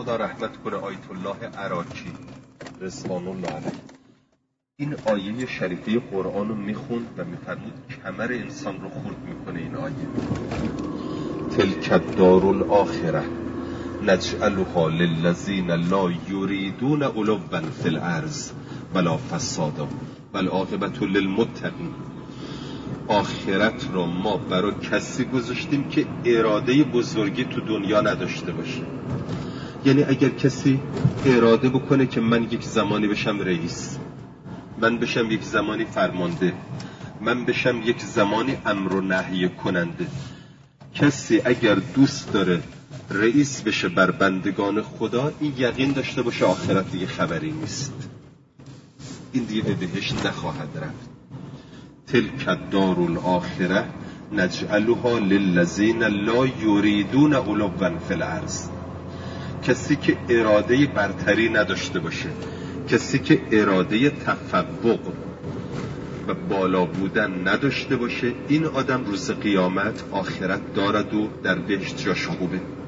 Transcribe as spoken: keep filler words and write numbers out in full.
خدا رحمت کنه آیت الله عراقی رضوان الله علیه، این آیه شریفه قرآن رو میخوند و میفرمود کمر انسان رو خورد میکنه این آیه. تلک الدار الاخره نجعلها للذین لا یریدون علوا فی الارض ولا فسادا والعاقبة للمتقین. آخرت رو ما برای کسی گذاشتیم که اراده بزرگی تو دنیا نداشته باشه. یعنی اگر کسی اراده بکنه که من یک زمانی بشم رئیس، من بشم یک زمانی فرمانده، من بشم یک زمانی امر و نهی کننده، کسی اگر دوست داره رئیس بشه بر بندگان خدا، این یقین داشته باشه آخرت دیگه خبری نیست، این دیگه به بهشت نخواهد رفت. تلک الدار الاخره نجعلها للذین لا یریدون علوا فی الارض. کسی که اراده برتری نداشته باشه، کسی که اراده تفوق و بالا بودن نداشته باشه، این آدم روز قیامت آخرت دارد و در بهشت جاش خوبه.